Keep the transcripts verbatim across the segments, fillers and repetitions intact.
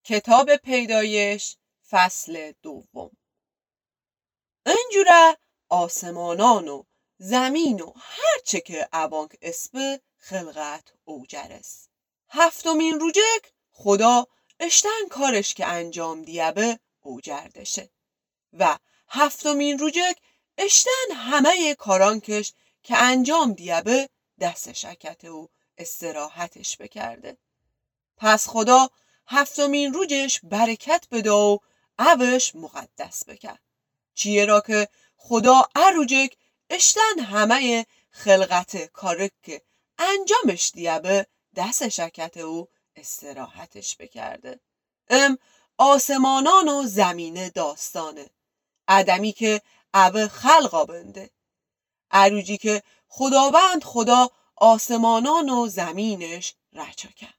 کتاب پیدایش فصل دوم. اینجوره آسمانان و زمین و هرچه که اوانک اسب خلقت اوجرس. هفتمین روزک خدا اشتن کارش که انجام دیابه اوجردشه و هفتمین روزک اشتن همه کارانکش که انجام دیابه دست شکته و استراحتش بکرده. پس خدا هفتمین روزش برکت بده و اوش مقدس بکرد. چیه را که خدا اروجک اشتن همه خلقت کارک که انجامش دیابه دست شکته و استراحتش بکرده. ام آسمانان و زمینه داستانه. آدمی که او خلقا بنده. اروجی که خداوند خدا آسمانان و زمینش رچا کرد.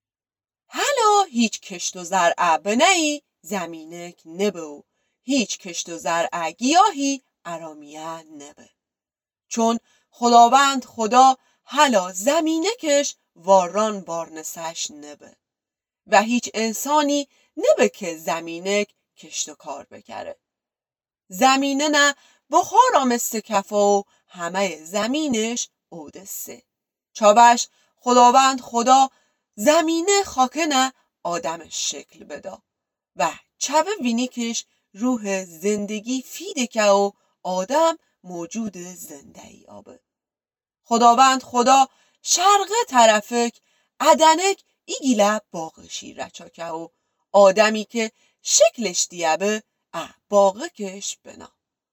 حالا هیچ کشت و زرع بنهی زمینک نبه و هیچ کشت و زرع گیاهی ارامیه نبه. چون خداوند خدا حالا زمینکش واران بارنسش نبه و هیچ انسانی نبه که زمینک کشت و کار بکره. زمینه نه بخار آمسته کفا و همه زمینش اودسته. چابش خداوند خدا زمینه خاکه نه آدمش شکل بدا و چوه وینیکش روح زندگی فیده که و آدم موجود زنده ای آبه. خداوند خدا شرق طرفک عدنک ایگیله باغشی رچا که و آدمی که شکلش دیابه اه باغکش بنا.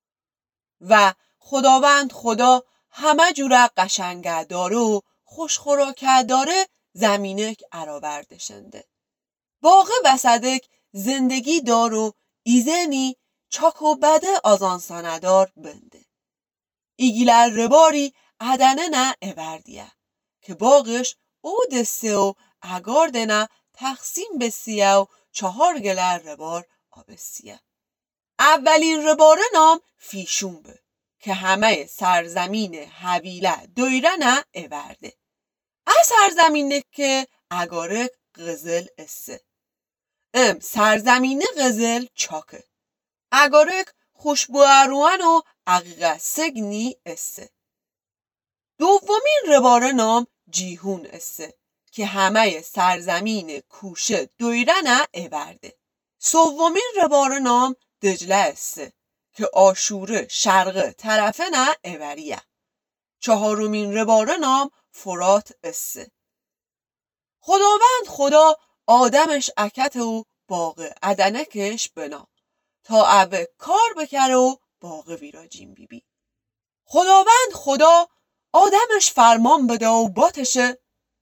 و خداوند خدا همه جوره قشنگه داره و خوشخوراکه داره زمینک عراوردشنده. باغ بسدک زندگی دار و ایزنی چاک و بده آزانسانه دار بنده. ایگیلر رباری عدنه نه اوردیه که باغش او دسته و اگارده نه تقسیم بسیه و چهار گلر ربار آبسیه. اولین رباره نام فیشون به که همه سرزمین حویله دویره نه اورده. از سرزمینه که اگاره غزل اسه. ام سرزمین غزل چاکه. اگارک خوشبو اروان و عقیقه سگنی اسه. دومین رباره نام جیهون اسه که همه سرزمین کوشه دویره نه اورده. سومین رباره نام دجله اسه که آشوره شرق طرفه نه اوریه. چهارمین رباره نام فرات اسه. خداوند خدا آدمش اکت و باغ عدنکش بنا تا اوه کار بکره و باغ ویراجین بی بی. خداوند خدا آدمش فرمان بده و باتشه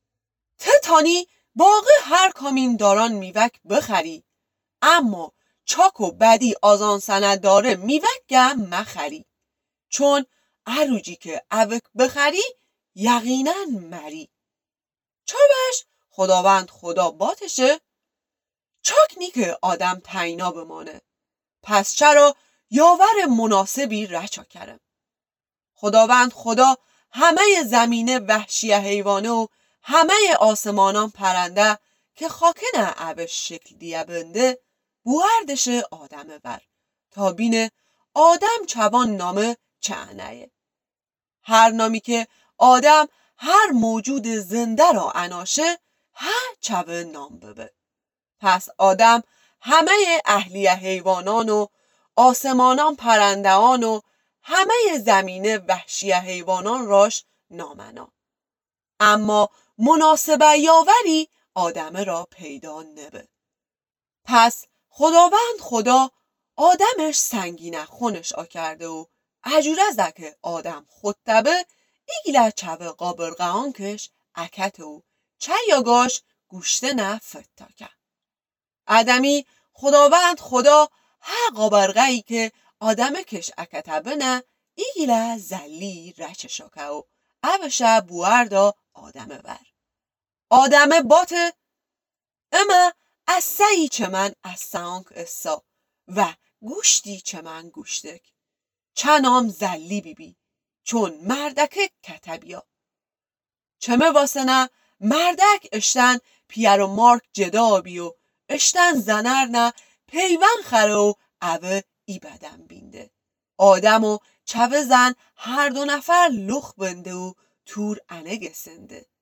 تتانی باغ هر کامین داران میوک بخری اما چاک و بدی آزان سند داره میوک گم مخری چون اروجی که اوک بخری یقینا مری. چابش خداوند خدا باتشه چاک نی که آدم تینا بمانه پس چرا یاور مناسبی رچا کرم. خداوند خدا همه زمینه وحشی حیوانه و همه آسمانان پرنده که خاکه نه اوش شکل دیه بنده بوردش آدم بر تا بینه آدم چوان نامه چعنه. هر نامی که آدم هر موجود زنده را اناشه هر چوه نام ببه. پس آدم همه اهلی حیوانان و آسمانان پرندهان و همه زمینه وحشی حیوانان راش نامنا. اما مناسبه یاوری آدم را پیدا نبه. پس خداوند خدا آدمش سنگینه خونش آکرده و اجوره زکه آدم خودتبه ایگله چوه قابرقهان کش اکت و چیاگاش گوشته نه فتا کرد. آدمی خداوند خدا هر قابرقهی که آدم کش اکتبه نه ایگله زلی رچه شاکه و اوشه بواردا آدم بر. آدم باته اما از سعی چه من از سانک اسا و گوشتی چه من گوشتک چنام زلی بی بی چون مردک کتبیا. چمه واسه نه مردک اشتن پیر و مارک جدا بی و ıştan zanarna peyvan xare و avı ibeden binde. Adem و çave zan her دو نفر لخ بنده و تور انه گسنده.